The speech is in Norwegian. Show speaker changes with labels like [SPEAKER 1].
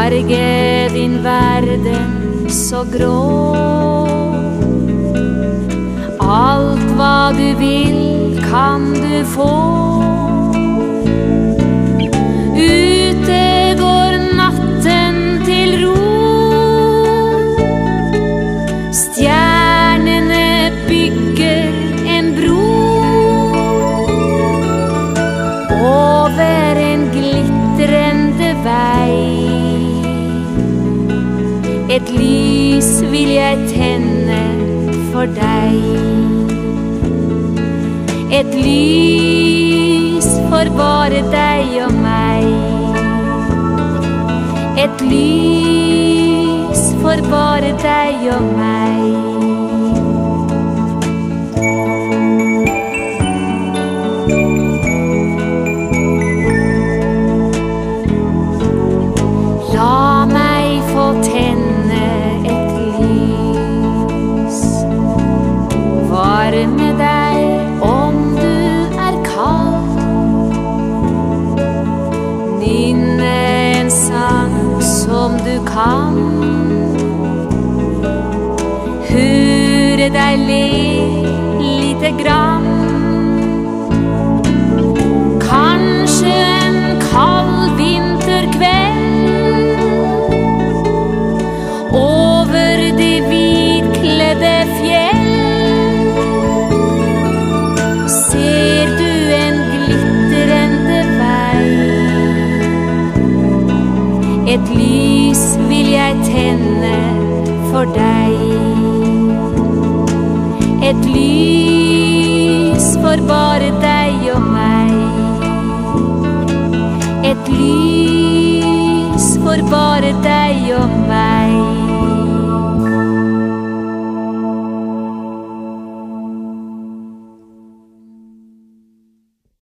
[SPEAKER 1] farge din verden så grå. Alt hva du vil kan du få. Ute går natten til ro. Stjernene bygger en bro over en glitrende vei. Et lys vil jeg tenne for deg. Et lys for bare deg og meg. Et lys for bare deg og meg. La meg få tenne et lys. Varme deg om du er kald. Nynne en sang som du kan. Høre deg le lite grann. Kanskje en kald vinterkveld over de hvitkledde fjell. Ser du en glitrende vei. Et lys vil jeg tenne for deg. Et lys for bare deg og meg. Et lys for bare deg og meg.